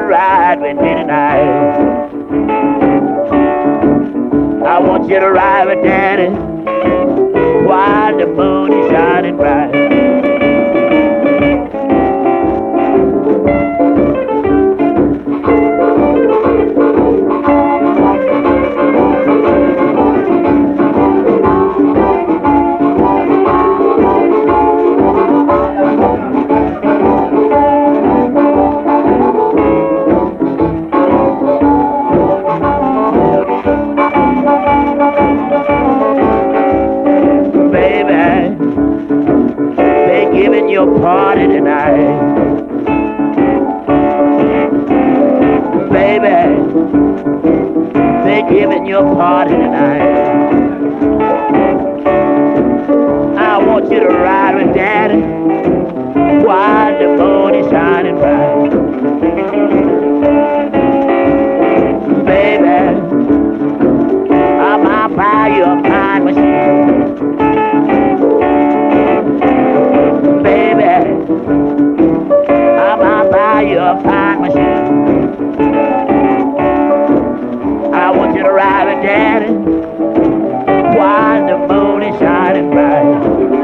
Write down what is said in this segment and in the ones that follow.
ride with me tonight. I want you to ride with Daddy while the moon is shining bright. Your party tonight, baby. They're giving your party tonight. I want you to ride with Daddy while the moon is shining bright, baby. I'll buy you a fine machine. Your fine machine. I want you to ride with Daddy while the moon is shining bright.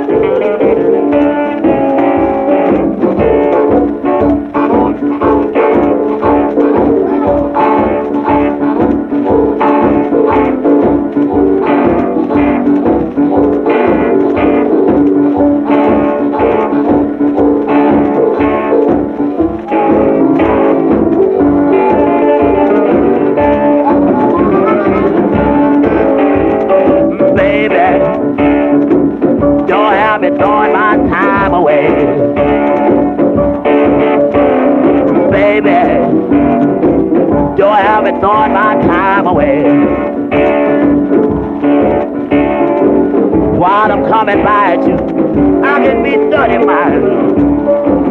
Throwing my time away, baby. Don't have me throwing my time away. While I'm coming by at you, I can be 30 miles.